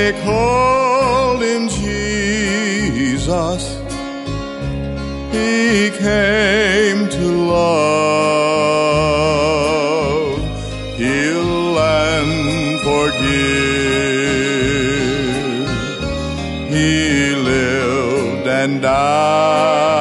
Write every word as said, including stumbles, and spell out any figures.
They called him Jesus. He came to love, heal, and forgive. He lived and died